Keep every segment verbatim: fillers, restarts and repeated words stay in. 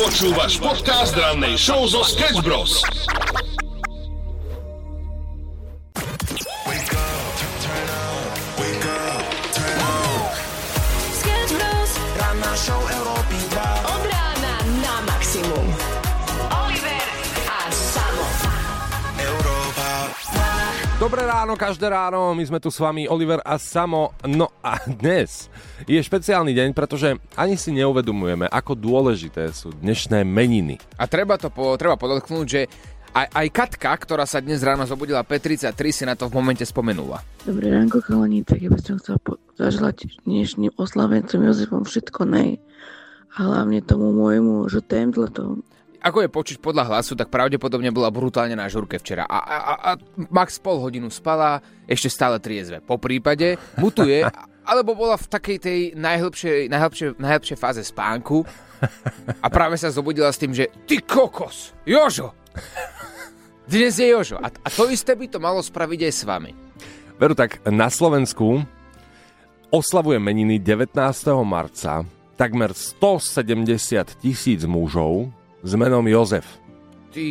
Počúvaš podcast rannej show zo Sketch Bros. Sketch Bros. Ranná show Európy dva. Od rána na maximum. Oliver a Samo. Európa. Dobré ráno, každé ráno, my sme tu s vami, Oliver a Samo. No a dnes je špeciálny deň, pretože ani si neuvedomujeme, ako dôležité sú dnešné meniny. A treba to po, treba podotknúť, že aj, aj Katka, ktorá sa dnes ráno zobudila P tridsaťtri, si na to v momente spomenula. Dobré ránko, chalani, tak ja by som chcela po- zaželať dnešným oslavencom Jozefom všetko nej. A hlavne tomu môjmu žutémdletom. Ako je počuť podľa hlasu, tak pravdepodobne bola brutálne na žurke včera. A, a, a, a max pol hodinu spala, ešte stále triezve. Po prípade mutuje, alebo bola v takej tej najhlbšej, najhlbšej, najhlbšej fáze spánku a práve sa zobudila s tým, že ty kokos, Jožo! Dnes je Jožo. A, a to isté by to malo spraviť aj s vami. Veru, tak na Slovensku oslavuje meniny devätnásteho marca takmer stosedemdesiat tisíc mužov s menom Jozef. Ty...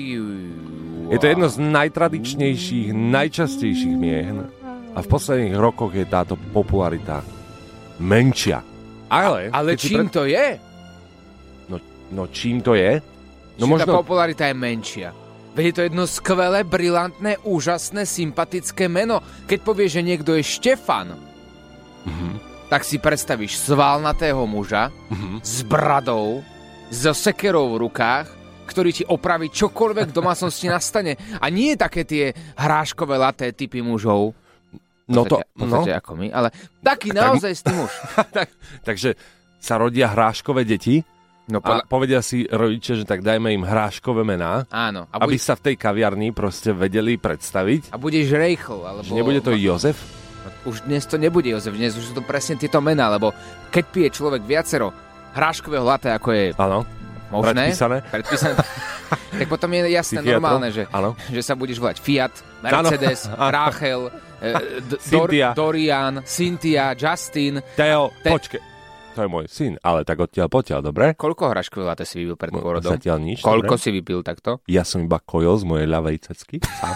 Je to jedno z najtradičnejších, najčastejších mien a v posledných rokoch je táto popularita menšia. Ale, Ale čím pred... to je? No, no čím to je? No No možno... tá popularita je menšia. Veď je to jedno skvelé, brilantné, úžasné, sympatické meno. Keď povieš, že niekto je Štefan, Mhm. tak si predstavíš svalnatého muža Mhm. s bradou, so sekerou v rukách, ktorý ti opraví čokoľvek v domácnosti nastane. A nie také tie hráškové laté typy mužov. No to... V podstate No. ako my, ale taký Tak- naozaj stý muž. tak, takže sa rodia hráškové deti No, a podľa... povedia si rodičia, že tak dajme im hráškové mená, Áno. A, aby bude... sa v tej kaviarni proste vedeli predstaviť. a budeš Rejchl, alebo... Že nebude to Jozef? Už dnes to nebude Jozef, dnes už sú to presne tieto mená, lebo keď pije človek viacero hráškového latte, ako je Áno. možné, Predpísané? predpísané tak potom je jasné, Psychiatrom? normálne, že, Áno. že sa budeš volať Fiat, Mercedes, Áno. Rachel, eh, D- Dor- Cynthia. Dorian, Cynthia, Justin. Teo, Te- počkej. To je môj syn, ale tak odtiaľ potiaľ, dobre? Koľko hráškového latte si vypil pred pôrodom? Zatiaľ nič, Koľko dobre? si vypil takto? Ja som iba kojol z mojej ľavej cecky, sám.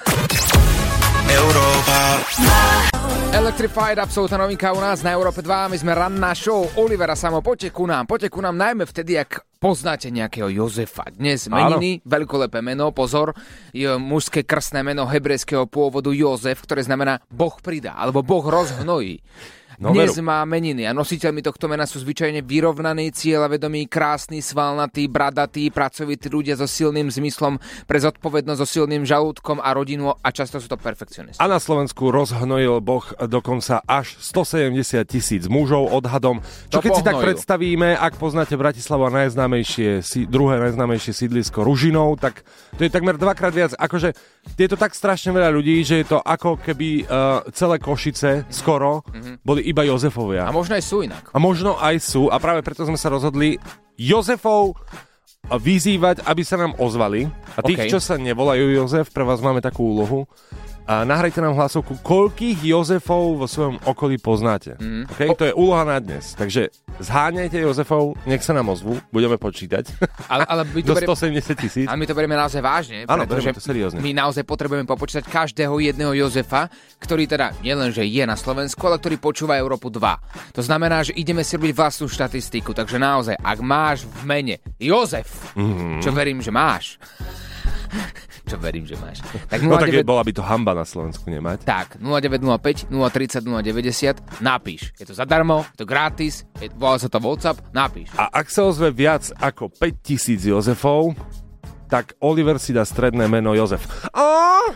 Európa. Electrified, absolútna novinka u nás na Európe dva. My sme ranná show Olivera Samo. Poďte ku nám, poďte ku nám najmä vtedy, ak poznáte nejakého Jozefa. Dnes meniny, veľkolepé meno, pozor, je mužské krstné meno hebrejského pôvodu Jozef, ktoré znamená Boh pridá, alebo Boh rozhnojí. No, Dnes veru. má meniny a nositeľmi tohto mena sú zvyčajne vyrovnaní, cieľavedomí, krásny, svalnatí, bradatí, pracovití ľudia so silným zmyslom pre zodpovednosť, so silným žalúdkom a rodinu a často sú to perfekcionisti. A na Slovensku rozhnojil Boh dokonca až stosedemdesiat tisíc mužov odhadom. Čo To keď si tak pohnojil. predstavíme, ak poznáte Bratislava najznámejšie, si, druhé najznámejšie sídlisko Ružinov, tak to je takmer dvakrát viac. Akože je to tak strašne veľa ľudí, že je to ako keby uh, celé Košice skoro mm-hmm. boli iba Jozefovia. A možno aj sú inak. A možno aj sú, a práve preto sme sa rozhodli Jozefov vyzývať, aby sa nám ozvali. A tých, OK. čo sa nevolajú Jozef, pre vás máme takú úlohu. A nahrajte nám hlasovku, koľkých Jozefov vo svojom okolí poznáte. Mm. Okay? To je úloha na dnes. Takže zháňajte Jozefov, nech sa nám ozvú, budeme počítať. Ale, ale my Do to berieme- stosedemdesiat tisíc. A my to berieme naozaj vážne, Áno, pretože berieme to seriózne. my naozaj potrebujeme popočítať každého jedného Jozefa, ktorý teda nielenže je na Slovensku, ale ktorý počúva Európu dva. To znamená, že ideme si robiť vlastnú štatistiku, takže naozaj, ak máš v mene Jozef, mm-hmm. čo verím, že máš, čo verím, že máš, tak No tak je, nula deväť bola by to hamba na Slovensku nemať. tak, nula deväť nula päť, nula tridsať, nula deväťdesiat, napíš. Je to zadarmo, je to gratis, je, volá sa to WhatsApp, napíš. A ak sa ozve viac ako päťtisíc Jozefov, tak Oliver si dá stredné meno Jozef. A...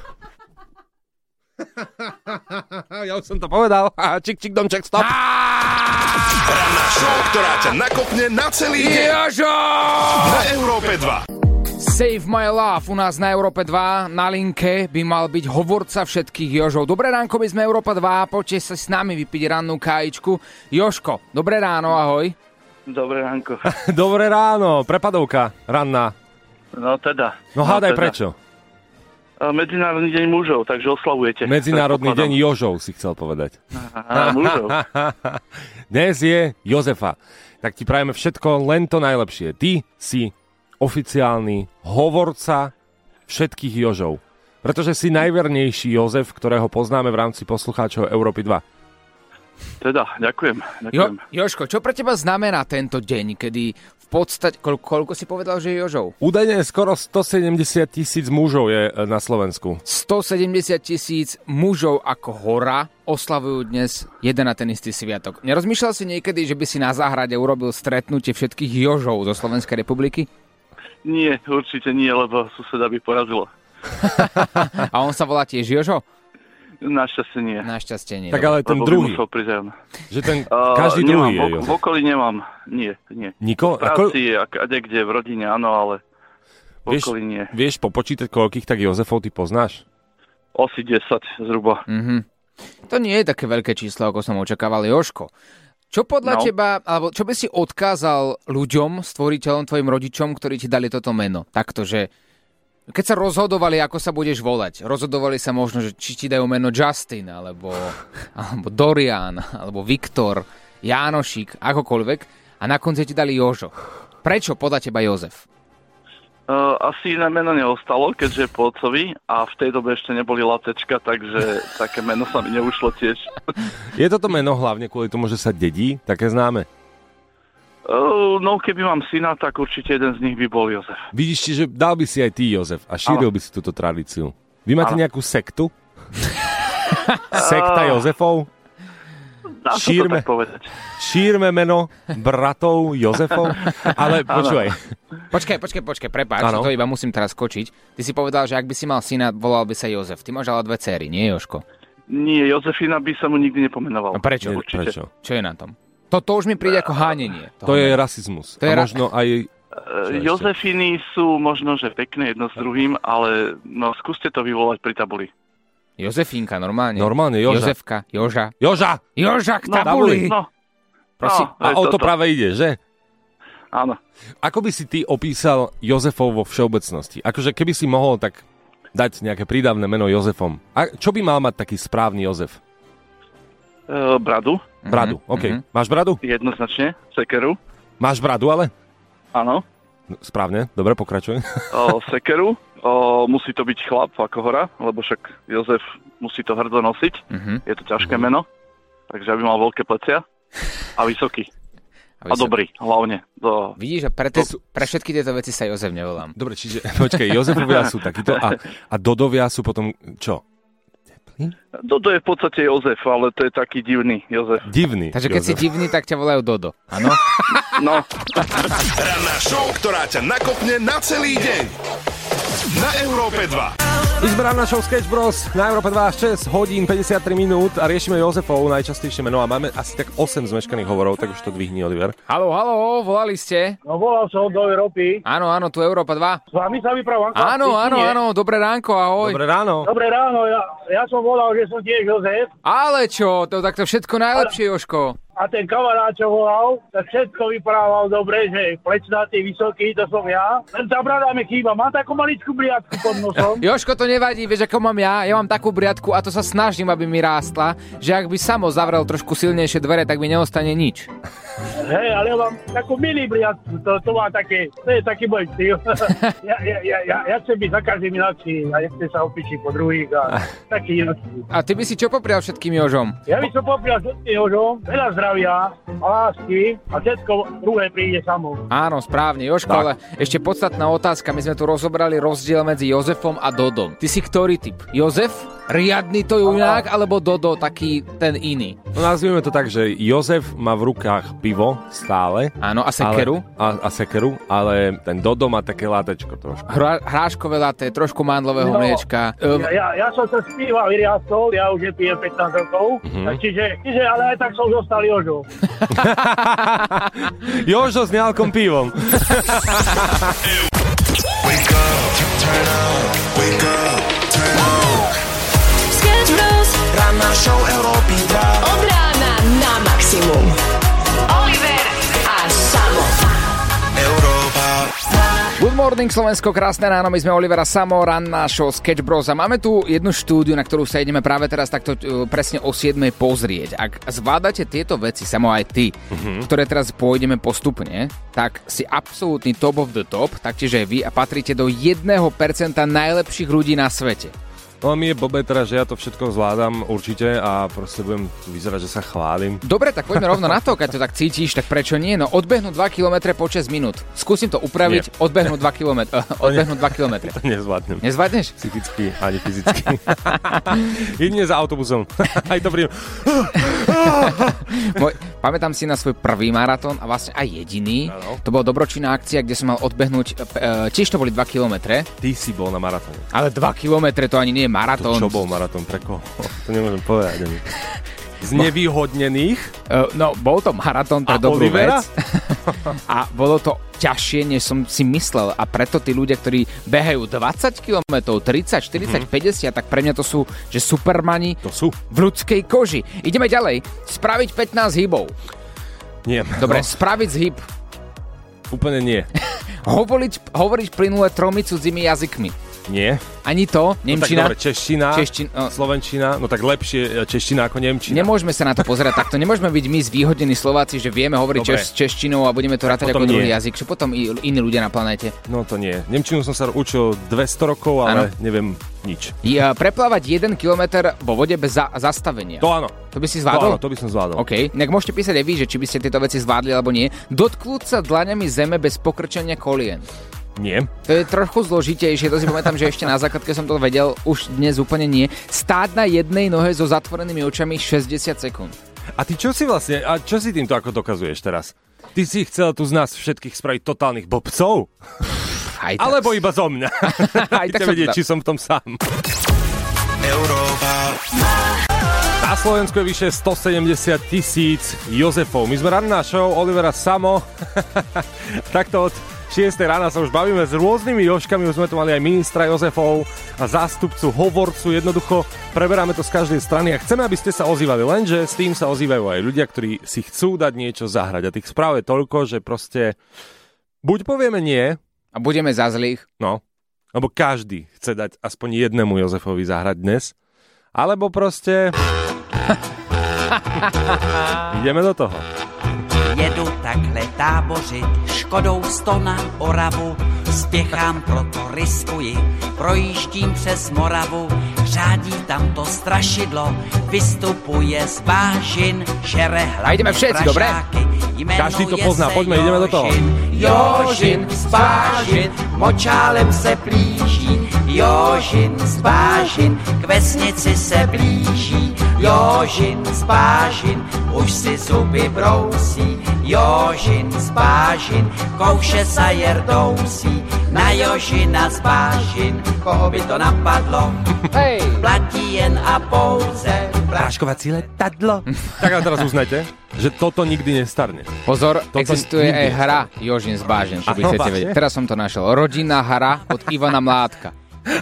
ja už som to povedal. Čik, čik, domček, stop. Ranná show, ktorá ťa nakopne na celý deň. Jožo! Na Európe dva. Save My Love u nás na Európe dva. Na linke by mal byť hovorca všetkých Jožov. Dobré ránko, my sme Európa dva. Poďte sa s nami vypiť rannú kájičku. Jožko, dobré ráno, ahoj. Dobré ránko. Dobré ráno, prepadovka ranná. No teda. No hádaj teda. prečo. Medzinárodný deň mužov, takže oslavujete. Medzinárodný deň Jožov si chcel povedať. Aha, mužov. Dnes je Jozefa. Tak ti prajeme všetko, len to najlepšie. Ty si oficiálny hovorca všetkých Jožov. Pretože si najvernejší Jozef, ktorého poznáme v rámci poslucháčov Európy dva. Teda, ďakujem. ďakujem. Jo, Jožko, čo pre teba znamená tento deň, kedy v podstate... Koľko, koľko si povedal, že je Jožov? Údajne skoro stosedemdesiat tisíc mužov je na Slovensku. stosedemdesiat tisíc mužov ako hora oslavujú dnes jeden a ten istý sviatok. Nerozmýšľal si niekedy, že by si na záhrade urobil stretnutie všetkých Jožov zo Slovenskej republiky? Nie, určite nie, lebo suseda by porazilo. A on sa volá tiež Jožo? Našťastie nie. Našťastie nie. Tak ale ten Lebo druhý. Že ten každý uh, druhý nemám, je v, Jozef. v okolí nemám. Nie, nie. Niko? V práci, a kde v rodine, áno, ale v Vieš, okolí nie. vieš popočítať, koľkých tak Jozefov ty poznáš? Asi desať zhruba. Mhm. To nie je také veľké číslo, ako som očakával. Jožko, čo podľa No. teba, alebo čo by si odkázal ľuďom, stvoriteľom, tvojim rodičom, ktorí ti dali toto meno? Takto, že keď sa rozhodovali, ako sa budeš volať, rozhodovali sa možno, že či ti dajú meno Justin, alebo, alebo Dorian, alebo Viktor, Jánošik, akokoľvek, a na konci ti dali Jožo. Prečo podľa teba Jozef? Uh, asi iné meno neostalo, keďže je po otcovi a v tej dobe ešte neboli latečka, takže také meno sa mi neušlo tiež. Je toto meno hlavne kvôli tomu, že sa dedí, také známe? Uh, no, keby mám syna, tak určite jeden z nich by bol Jozef. Vidíš, čiže dal by si aj ty, Jozef, a šíril Áno. by si túto tradíciu. Vy máte Áno. nejakú sektu? Sekta Jozefov? Dá sa Šírme. to tak povedať. Šírme meno bratov Jozefov? Ale počúvaj. Počkaj, počkaj, počkaj, prepáč, Áno. to iba musím teraz skočiť. Ty si povedal, že ak by si mal syna, volal by sa Jozef. Ty máš ale dve céry, nie Jožko? Nie, Jozefina by sa mu nikdy nepomenoval. No prečo? Nie, Určite. prečo? Čo je na tom? Toto už mi príde ako hánenie. To je rasizmus. To je a ra- možno aj... Uh, Jozefiny sú možno, že pekné jedno s druhým, ale no, skúste to vyvolať pri tabuli. Jozefínka, normálne. Normálne, Joža. Jozefka, Joža. Joža! Joža k No, tabuli! No, Prosím. no, A je o to toto. práve ide, že? Áno. Ako by si ty opísal Jozefov vo všeobecnosti? Akože keby si mohol tak dať nejaké prídavné meno Jozefom. A čo by mal mať taký správny Jozef? Uh, bradu, Bradu, Mhm, OK. mhm. Máš bradu? jednoznačne. Sekeru, Máš bradu, ale? áno. No, správne, dobre, pokračuj. O, sekeru, o, musí to byť chlap ako hora, lebo však Jozef musí to hrdo nosiť. Mhm. Je to ťažké meno, takže aby mal veľké plecia a vysoký. Aby A sa- dobrý, hlavne. Do... Vidíš, a pre, te, pre všetky tieto veci sa Jozef nevolám. Dobre, čiže, počkaj, Jozefovia sú takíto a, a Dodovia sú potom, čo? Dodo je v podstate Jozef, ale to je taký divný Jozef. Divný. Takže keď si Jozef. divný, tak ťa volajú Dodo. Áno? No, Ranná show, ktorá ťa nakopne na celý deň. Na Európe dva. My sme na show Sketch Bros. Na Európe dva šesť hodín päťdesiattri minút a riešime Jozefov najčastejšie meno a máme asi tak osem zmeškaných hovorov, tak už to dvihni, Oliver. Haló, haló, volali ste? No volal som do Európy. Áno, áno, tu Európa dva. S vami sa vyprávam. Áno, áno, áno, dobré ránko, ahoj. Dobré ráno. Dobré ráno, ja, ja som volal, že som tiež Jozef. Ale čo, to takto všetko najlepšie, Jožko. A ten kamarát, čo volal, tak všetko vyprával dobre, že plečnatý, vysoký, to som ja. Len tá brada mi chýba, mám takú maličkú briadku pod nosom. Jožko, to nevadí, vieš, ako mám ja. Ja mám takú briadku a to sa snažím, aby mi rástla, že ak by Samo zavrel trošku silnejšie dvere, tak mi neostane nič. Hej, ale ja mám takú mini briadku, to, to má také, to je taký môj styl. ja, ja, ja, ja, ja chcem byť za každým inakší a nechcem sa opičiť po druhých a taký inakší. A ty by si čo poprial všetkým Jožom? Ja by som poprial všetkým Jožom, veľa zdravia, lásky a všetko druhé príde samo. Áno, správne, Jožko, Tak. ale ešte podstatná otázka. My sme tu rozobrali rozdiel medzi Jozefom a Dodom. Ty si ktorý typ? Jozef? Riadny to junák, alebo Dodo taký ten iný? No, nazvime to tak, že Jozef má v rukách pivo stále. Áno, a sekeru? Ale, a, a sekeru, ale ten Dodo má také látečko trošku. Hra, hráškové laté, trošku mandlového No. mliečka. Um, Ja, ja, ja som sa z piva vyriastol, ja už nepijem pätnásť rokov, mm-hmm. čiže, čiže, ale aj tak som zostal Jožo. Jožo s ňalkom pivom. Wake up, turn up, wake up, turn up. Sketch Bros. Ranná show Európy dva. Od rána na maximum. Oliver a Samo. Európa. Good morning, Slovensko, krásne ráno, my sme Olivera Samo, ranná show Sketch Bros a máme tu jednu štúdiu, na ktorú sa ideme práve teraz takto uh, presne o siedmej pozrieť. Ak zvládate tieto veci, Samo aj ty, mm-hmm. ktoré teraz pôjdeme postupne, tak si absolútny top of the top, taktiež aj vy a patríte do jedného percenta najlepších ľudí na svete. No mi je blbé teraz, že ja to všetko zvládam určite a proste budem vyzerať, že sa chválim. Dobre, tak poďme rovno na to, keď to tak cítiš, tak prečo nie? No odbehnú dva kilometre po šesť minút. Skúsim to upraviť, nie. odbehnú dva kilometre. Odbehnú dva kilometre. To nezvládnem. Nezvládneš? Psychicky ani fyzicky. Jedine za autobusom. Aj to príjem. Môj, pamätám si na svoj prvý maratón a vlastne aj jediný. Ano. To bola dobročinná akcia, kde som mal odbehnúť, e, tiež to boli dva kilometre. Ty si bol na maratóne. Ale dva kilometre to ani nie je maratón. To čo bol maratón? Pre koho? To nemôžem povedať. Ani. Z nevýhodnených? Uh, no, bol to maratón pre a dobrú Olivera? vec. A bolo to ťažšie, než som si myslel. A preto tí ľudia, ktorí behajú dvadsať kilometrov, tridsať, štyridsať, mm-hmm. päťdesiat, tak pre mňa to sú, že supermani to sú. v ľudskej koži. Ideme ďalej. Spraviť pätnásť hybov. Nie. Dobre, No. spraviť zhyb. Úplne nie. Hovoriť, hovoriť plynule tromi cudzými jazykmi. Nie. Ani to, nemčina. No tak dobre, čeština, Češtin, no. slovenčina, no tak lepšie čeština ako nemčina. Nemôžeme sa na to pozerať takto. Nemôžeme byť my zvýhodnení Slováci, že vieme hovoriť češ, češtinou a budeme to rátať ako druhý jazyk. Čo potom i iní ľudia na planéte? No to nie. Nemčinu som sa učil dvesto rokov, ale ano. neviem nič. Ja, preplávať jeden kilometr vo vode bez za- zastavenia. To áno. To by si zvládol? To áno, to by som zvládol. OK. Inak môžete písať aj vy, že či by ste tieto veci zvládli alebo nie. Dotknúť sa dlaňami zeme bez pokrčenia kolien. Nie. To je trochu zložitejšie, to si pamätám, že ešte na základke som to vedel, už dnes úplne nie. Stáť na jednej nohe so zatvorenými očami šesťdesiat sekúnd. A ty čo si vlastne, a čo si týmto ako dokazuješ teraz? Ty si chcel tu z nás všetkých spraviť totálnych blbcov? Aj tak. Alebo iba zo mňa? Aj tak som vedieť, či som v tom sám. Európa. Na Slovensku je vyše stosedemdesiat tisíc Jozefov. My sme ranná show Olivera Samo. Takto od šiestej rána sa už bavíme s rôznymi Jožkami, už sme tu mali aj ministra Jozefov a zástupcu, hovorcu, jednoducho preberáme to z každej strany a chceme, aby ste sa ozývali, lenže s tým sa ozývajú aj ľudia, ktorí si chcú dať niečo zahrať a tých správ je toľko, že proste buď povieme nie a budeme za zlých, no, lebo každý chce dať aspoň jednému Jozefovi zahrať dnes, alebo proste ideme do toho. Jedu takhle tábořit, Škodou sto na Oravu, spěchám, proto riskuji, projíždím přes Moravu, řádí tam to strašidlo, vystupuje z bážin, žere hlavně pražáky, každý to pozná, poďme, ideme do toho. Jožin z bážin, močálem se blíží, Jožin z bážin, k vesnici se blíží, Jožin z bážin, už si zuby brousí, Jožin z bážin, kouše sa jerdousí, na Jožina z bážin, koho by to napadlo, hej, platí jen a pouze práškovací letadlo. Tak a teraz uznajte, že toto nikdy nestarne. Pozor, toto existuje nikdy aj hra Jožin z bážin, čo by chcete vedieť. Teraz som to našiel. Rodinná hra od Ivana Mládka.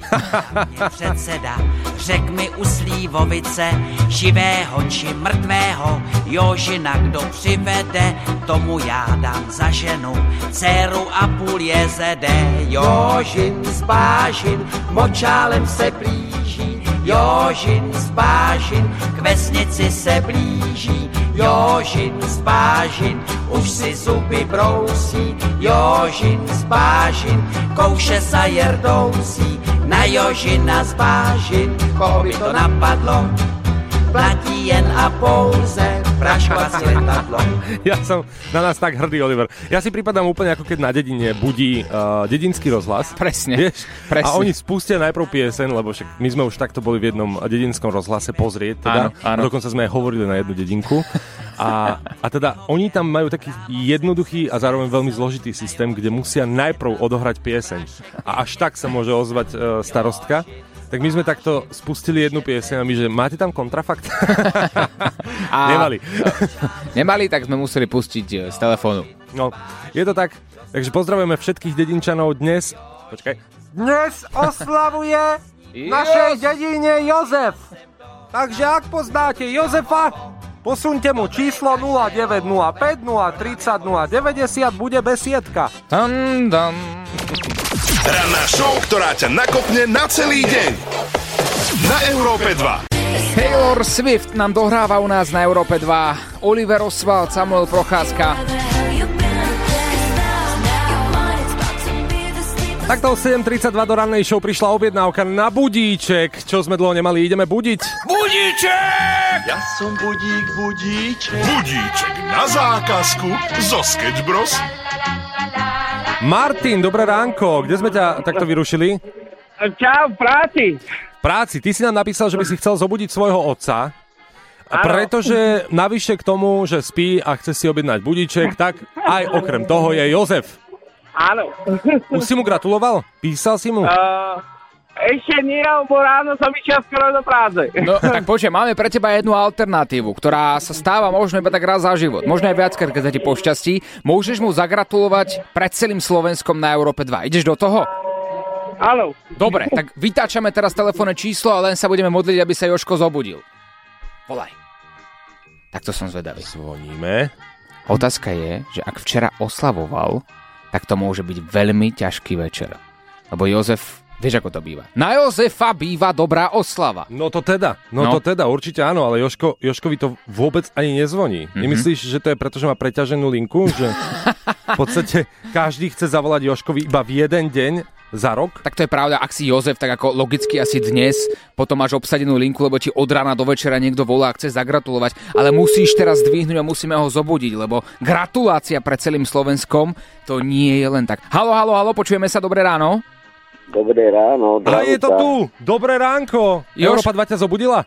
Předseda, řek mi u Slívovice, živého či mrtvého, Jožina kdo přivede, tomu já dám za ženu, dceru a půl jezede. Jožin z bážin, močálem se blíží, Jožin z bážin, k vesnici se blíží, Jožin z bážin, už si zuby brousí, Jožin z bážin, kouše sa jerdousí, na Jožina z bážin, koho by to napadlo, platí jen a pouze praškovací letadlo. Ja som na nás tak hrdý, Oliver. Ja si pripadám úplne ako keď na dedine budí uh, dedinský rozhlas. Presne, vieš? presne. A oni spustia najprv pieseň, lebo však my sme už takto boli v jednom dedinskom rozhlase pozrieť. Teda. Áno, áno. Dokonca sme aj hovorili na jednu dedinku. A, a teda oni tam majú taký jednoduchý a zároveň veľmi zložitý systém, kde musia najprv odohrať pieseň. A až tak sa môže ozvať uh, starostka. Tak my sme takto spustili jednu pieseň a my, že máte tam kontrafakt? A, nemali. Nemali, tak sme museli pustiť z telefónu. No, je to tak. Takže pozdravujeme všetkých dedinčanov dnes. Počkaj. Dnes oslavuje v našej dedine Jozef. Takže ak poznáte Jozefa, posuňte mu číslo nula deväť nula päť nula tridsať nula deväťdesiat, bude besiedka. Tam, tam. Ranná show, ktorá ťa nakopne na celý deň. Na Európe dva. Taylor Swift nám dohráva u nás na Európe dva. Oliver Oswald, Samuel Procházka. Takto o sedem tridsaťdva do rannej show prišla objednávka na budíček. Čo sme dlho nemali, ideme budiť. Budíček! Ja som budík, budíček. Budíček na zákazku zo Sketch Bros. Martin, dobré ránko. Kde sme ťa takto vyrušili? Čau, v práci. V práci. Ty si nám napísal, že by si chcel zobudiť svojho otca. A pretože navyše k tomu, že spí a chce si objednať budíček, tak aj okrem toho je Jozef. Áno. Už si mu gratuloval? Písal si mu? Uh, ešte nie, lebo ráno som išiel skoro do práce. No, tak počujem, máme pre teba jednu alternatívu, ktorá sa stáva možno iba tak raz za život. Možno aj viackrát, keď sa ti pošťastí. Môžeš mu zagratulovať pred celým Slovenskom na Európe dva. Ideš do toho? Áno. Dobre, tak vytáčame teraz telefónne číslo a len sa budeme modliť, aby sa Jožko zobudil. Volaj. Takto som zvedavý. Zvoníme. Otázka je, že ak včera oslavoval, tak to môže byť veľmi ťažký večer. Lebo Jozef, vieš ako to býva. Na Jozefa býva dobrá oslava. No to teda, no, no. to teda, určite áno, ale Jožko, Jožkovi to vôbec ani nezvoní. Mm-hmm. Nemyslíš, že to je preto, že má preťaženú linku? Že v podstate každý chce zavolať Jožkovi iba v jeden deň za rok? Tak to je pravda, ak si Jozef, tak ako logicky asi dnes, potom máš obsadenú linku, lebo ti od rána do večera niekto volá a chce zagratulovať, ale musíš teraz zdvihnúť a musíme ho zobudiť, lebo gratulácia pred celým Slovenskom, to nie je len tak. Haló, haló, haló, počujeme sa, dobré ráno? Dobré ráno. A je to tu, dobré ránko. Jož... Európa dva ťa zobudila?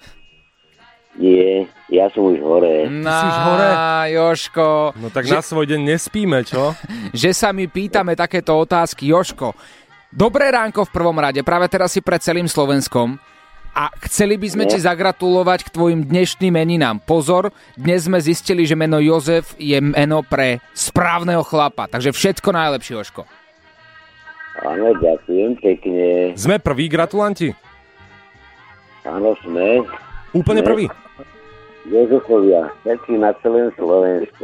Nie, ja som už hore. Na, si už hore? Jožko. No tak že... na svoj deň nespíme, čo? že sa mi pýtame takéto otázky. Jožko, dobré ránko v prvom rade, práve teraz si pred celým Slovenskom a chceli by sme Nie. ti zagratulovať k tvojim dnešným meninám. Pozor, dnes sme zistili, že meno Jozef je meno pre správneho chlapa, takže všetko najlepšie, Jožko. Áno, ďakujem pekne. Sme prví gratulanti? Áno, sme. Úplne prvý? Jozefovia, všetci na celém Slovensku.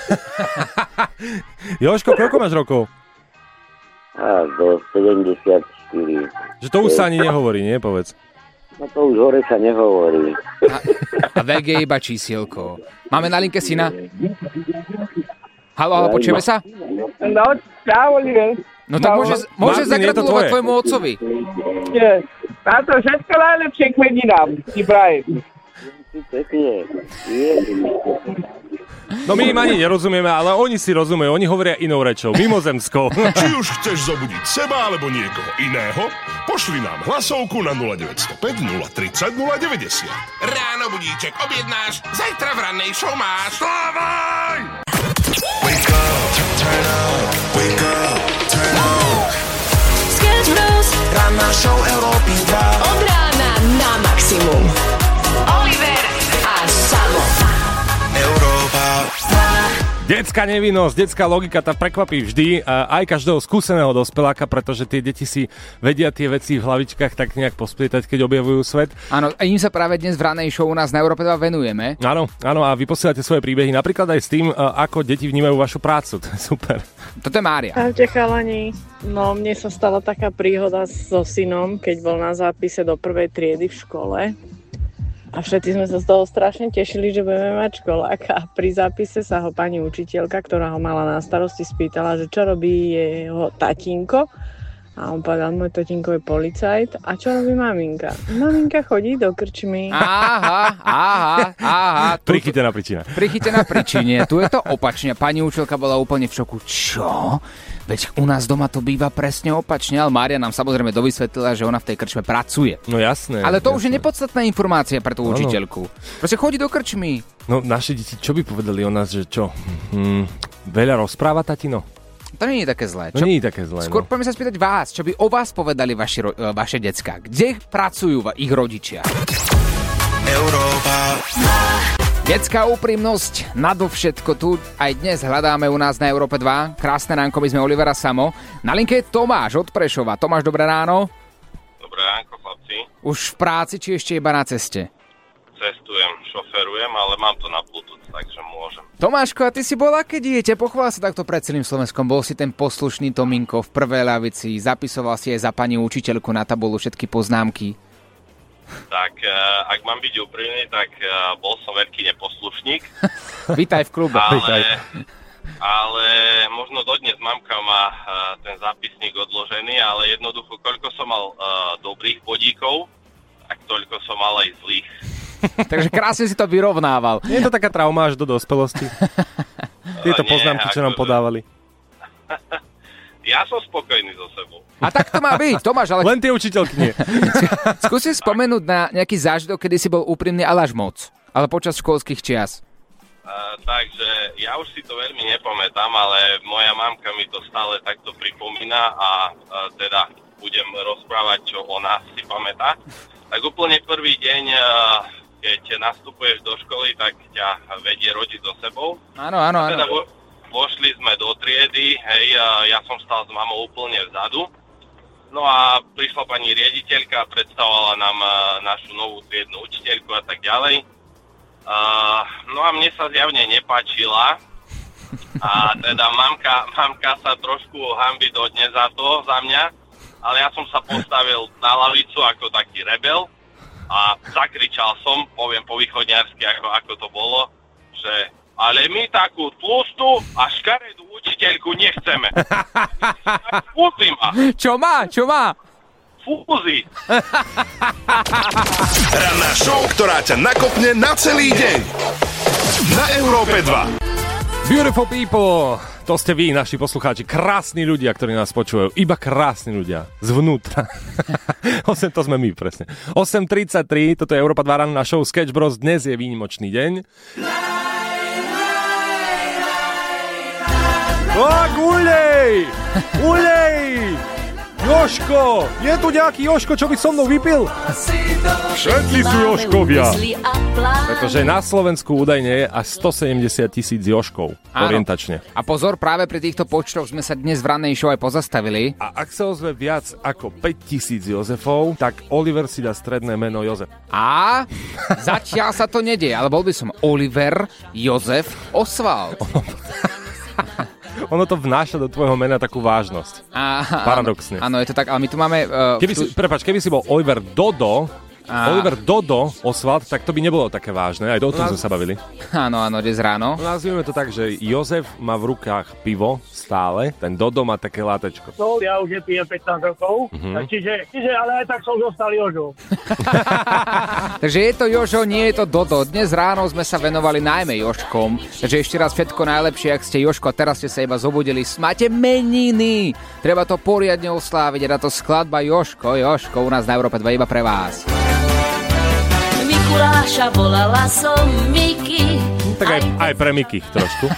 Jožko, koľko máš rokov? A do sedemdesiatštyri. Že to už sa ani nehovorí, nie? Povedz. No to už hore sa nehovorí. A, a vek je iba čísielko. Máme na linke syna? Haló, haló, počujeme sa? No, čau, Oliver. No tak môže, môže Martin, zagratulovať tvojmu otcovi. Nie. Na to všetko najlepšie k meninám, ti prajem. Pekne. No my im ani nerozumieme, ale oni si rozumejú. Oni hovoria inou rečou, mimozemskou. Či už chceš zobudiť seba alebo niekoho iného, pošli nám hlasovku na nula deväť nula päť, nula tridsať, nula deväťdesiat. Ráno budíček objednáš, zajtra v rannej show máš. Stávaj! Wake up, turn up, wake up, turn up. Sketch Bros. Ranná show Európy dva. Od rána na maximum. Oliver a Samo. Európa. Detská nevinnosť, detská logika, tá prekvapí vždy aj každého skúseného dospeláka, pretože tie deti si vedia tie veci v hlavičkách tak nejak posplietať, keď objavujú svet. Áno, a im sa práve dnes v ranej show u nás na Európe dva venujeme. Áno, áno, a vy posielate svoje príbehy napríklad aj s tým, ako deti vnímajú vašu prácu. To je super. Toto je Mária. Ahojte chalani. No, mne sa stala taká príhoda so synom, keď bol na zápise do prvej triedy v škole. A všetci sme sa z toho strašne tešili, že budeme mať školáka. A pri zápise sa ho pani učiteľka, ktorá ho mala na starosti, spýtala, že čo robí jeho tatínko. A on povedal, môj tatínko je policajt. A čo robí maminka? Maminka chodí do krčmy. Aha, aha, aha. Prichytená príčina. Prichytená príčine. Tu je to opačne. Pani učiteľka bola úplne v šoku. Čo? Veď u nás doma to býva presne opačne, ale Mária nám samozrejme dovysvetlila, že ona v tej krčme pracuje. No jasné. Ale to jasné. už je nepodstatná informácia pre tú ano. učiteľku. Proste chodí do krčmy. No naše deti, čo by povedali o nás, že čo? Hm, veľa rozpráva, tatino? To nie je také zlé. To čo? nie je také zlé. Skôr no. poďme sa spýtať vás, čo by o vás povedali vaši, vaše decká. Kde pracujú ich rodičia? Európa. Detská úprimnosť nadovšetko tu aj dnes hľadáme u nás na Európe dva. Krásne ránko, my sme Olivera Samo. Na linke je Tomáš od Prešova. Tomáš, dobré ráno. Dobré ránko, chlapci. Už v práci, či ešte iba na ceste? Cestujem, šoferujem, ale mám to na Bluetooth takže môžem. Tomáško, a ty si bol aké dieťa? Pochvál sa takto pred celým Slovenskom. Bol si ten poslušný Tominko v prvej lavici, zapisoval si aj za pani učiteľku na tabulu všetky poznámky. Tak, ak mám byť úprimný, tak bol som veľký neposlušník. Vítaj v klube. Ale, Vítaj. ale možno dodnes mamka má ten zápisník odložený, ale jednoducho, koľko som mal uh, dobrých bodíkov, tak toľko som mal aj zlých. Takže krásne si to vyrovnával. Nie je to taká trauma až do dospelosti? Tieto Nie, poznámky, čo nám akože- podávali. Ja som spokojný so sebou. A tak to má byť, Tomáš, ale... Len tie učiteľky nie. Skúsi spomenúť na nejaký zážitok, kedy si bol úprimný, ale až moc. Ale počas školských čias. Uh, takže ja už si to veľmi nepamätám, ale moja mamka mi to stále takto pripomína a uh, teda budem rozprávať, čo ona si pamätá. Tak úplne prvý deň, uh, keď nastupuješ do školy, tak ťa vedie rodič so sebou. Áno, áno, A teda áno. vo, vošli sme do triedy, hej, uh, ja som stal s mamou úplne vzadu. No a prišla pani riaditeľka, predstavovala nám uh, našu novú triednu učiteľku a tak ďalej. Uh, no a mne sa zjavne nepáčila a teda mamka, mamka sa trošku hanbí dodnes za to, za mňa, ale ja som sa postavil na lavicu ako taký rebel a zakričal som, poviem po východňarsky, ako, ako to bolo, že ale my takú tlustú a škaredú učiteľku nechceme. Fúzi ma. Čo má? Čo má? Fúzi. Ranná show, ktorá ťa nakopne na celý deň. Na Európe dva. Beautiful people, to ste vy, naši poslucháči, krásni ľudia, ktorí nás počúvajú. Iba krásni ľudia, zvnútra. osem, to sme my, presne. osem tridsaťtri, toto je Európa dva ranná show Sketch Bros. Dnes je výnimočný deň. Tak, ulej! Ulej! Jožko! Je tu nejaký Jožko, čo by so mnou vypil? Všetci sú Jožkovia. Pretože na Slovensku údajne je až stosedemdesiat tisíc Jožkov. Orientačne. A pozor, práve pri týchto počtoch sme sa dnes v rannej show aj pozastavili. A ak sa ozve viac ako päť tisíc Jozefov, tak Oliver si dá stredné meno Jozef. A zatiaľ sa to nedie, ale bol by som Oliver Jozef Oswald. Ono to vnáša do tvojho mena takú vážnosť. Aha, paradoxne. Áno, je to tak, ale my tu máme... Uh, keby si, prepáč, keby si bol Oliver Dodo, a... Oliver Dodo Oswald, tak to by nebolo také vážne. Aj o tom no, sme sa bavili. Áno, áno, dnes ráno. Nazvime to tak, že Jozef má v rukách pivo stále, ten Dodo má také látečko. No, ja už nepijem pätnásť rokov, Mhm. čiže, čiže ale aj tak som zostal Jožo. Takže je to Jožo, nie je to Dodo. Dnes ráno sme sa venovali najmä Jožkom. Takže ešte raz všetko najlepšie, ak ste Jožko a teraz ste sa iba zobudili. Máte meniny! Treba to poriadne osláviť. Je na to skladba Jožko, Jožko u nás na Európe dva iba pre vás. Mikuláša volala som Miky. Tak aj, aj pre Miky trošku.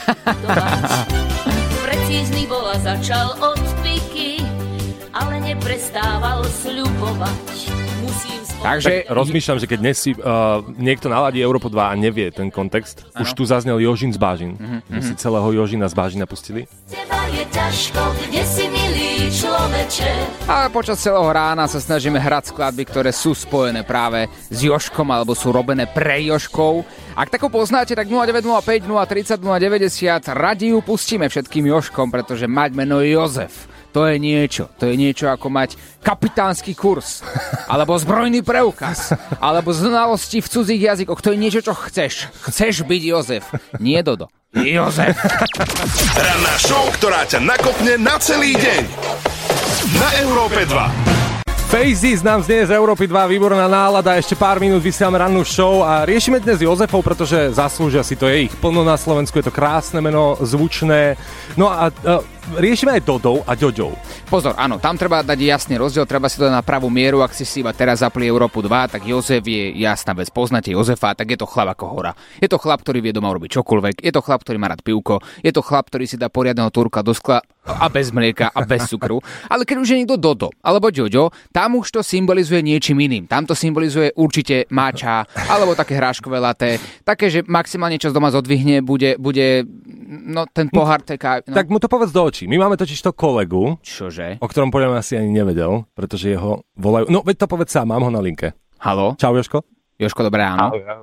Precízny bola, začal od piky, ale neprestával sľubovať. Musím spolu... Takže tak rozmýšľam, že keď dnes si uh, niekto naladí Európu dva a nevie ten kontext, ano. Už tu zaznel Jožin z Bážin. Mm-hmm. My si celého Jožina z Bážina pustili. Teba je ťažko, kde si milý človeče. A počas celého rána sa snažíme hrať skladby, ktoré sú spojené práve s Jožkom alebo sú robené pre Jožkov. Ak takú poznáte, tak nula deväť nula päť, nula tridsať, nula deväťdesiat radi ju pustíme všetkým Jožkom, pretože mať meno Jozef, to je niečo. To je niečo ako mať kapitánsky kurz, alebo zbrojný preukaz, alebo znalosti v cudzích jazykoch. To je niečo, čo chceš. Chceš byť Jozef, nie Dodo. Jozef. Ranná show, ktorá ťa nakopne na celý deň. Na Európe dva. Faces nám znie z Európy dva, výborná nálada, ešte pár minút vysielame rannú show a riešime dnes Jozefov, pretože zaslúžia si to, je ich plno na Slovensku, je to krásne meno, zvučné. No a, a riešime aj Dodov a Ďoďov. Pozor, áno, tam treba dať jasný rozdiel, treba si to dať na pravú mieru, ak si si iba teraz zapli Európu dva, tak Jozef je jasná vec, poznáte Jozefa, tak je to chlap ako hora. Je to chlap, ktorý vie doma robiť čokoľvek, je to chlap, ktorý má rád pivko, je to chlap, ktorý si dá poriadneho turka do skla a bez mlieka a bez cukru. Ale keď už je niekto Dodo alebo Ďoďo, tam už to symbolizuje niečím iným. Tam to symbolizuje určite máča alebo také hráškové laté, také, že maximálne čas doma zodvihne, bude, bude no ten pohár teká. No. Tak mu to povedz do očí. My máme totiž to kolegu, Čože? o ktorom podľa mňa asi ani nevedel, pretože jeho volajú... No veď to povedz sám, mám ho na linke. Haló? Čau Jožko. Jožko, dobré ráno. Ahoj, ahoj.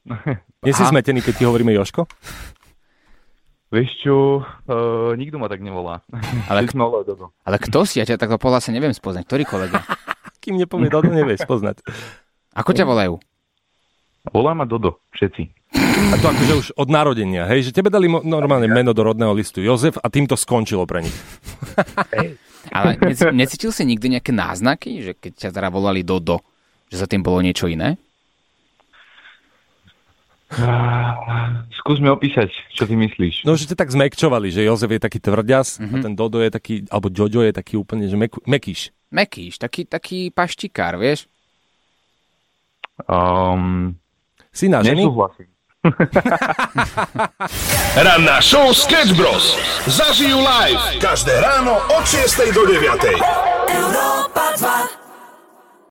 Nie si smetený, keď ti hovoríme Jožko? Vieš čo, uh, nikto ma tak nevolá. Ale, k... ale kto si? Ja ťa takto po hlase neviem spoznať. Ktorý kolega? Kým nepovie Dodo, nevieš spoznať. Ako ťa volajú? Volá ma Dodo, všetci. A to akože už od narodenia, hej? Že tebe dali mo- normálne meno do rodného listu Jozef a tým to skončilo pre nich. Ale nec- necítil si nikdy nejaké náznaky, že keď ťa teda volali Dodo, že za tým bolo niečo iné? Uh, skús mi opísať, čo ty myslíš. No, že ste tak zmekčovali, že Jozef je taký tvrďas Mhm. a ten Dodo je taký, alebo Jojo je taký úplne, že mek- mekíš. Mekíš, taký, taký paštikár, vieš? Um, si nážený? Nesúhlasím. Ranná show Sketch Bros. Zažijú live každé ráno od šiestej do deviatej. Európa dva.